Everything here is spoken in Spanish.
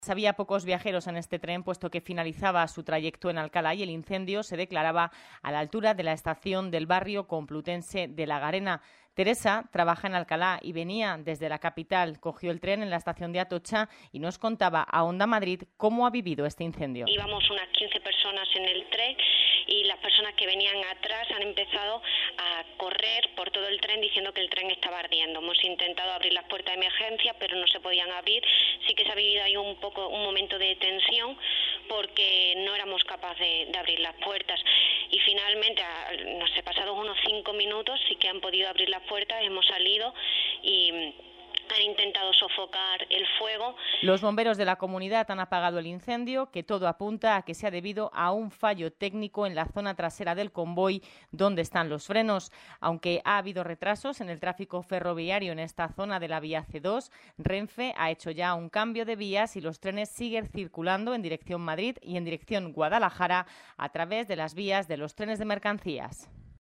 Había pocos viajeros en este tren, puesto que finalizaba su trayecto en Alcalá y el incendio se declaraba a la altura de la estación del barrio complutense de La Garena. Teresa trabaja en Alcalá y venía desde la capital. Cogió el tren en la estación de Atocha y nos contaba a Onda Madrid cómo ha vivido este incendio. Íbamos unas 15 personas en el tren y las personas que venían atrás han empezado a correr por todo el tren diciendo que el tren estaba ardiendo. Hemos intentado abrir las puertas de emergencia, pero no se podían abrir. Sí que se ha vivido ahí un momento de tensión porque no éramos capaces de abrir las puertas. Y finalmente, no sé, pasados unos 5 minutos sí que han podido abrir las puertas, hemos salido y han intentado sofocar el fuego. Los bomberos de la comunidad han apagado el incendio, que todo apunta a que sea debido a un fallo técnico en la zona trasera del convoy donde están los frenos. Aunque ha habido retrasos en el tráfico ferroviario en esta zona de la vía C2, Renfe ha hecho ya un cambio de vías y los trenes siguen circulando en dirección Madrid y en dirección Guadalajara a través de las vías de los trenes de mercancías.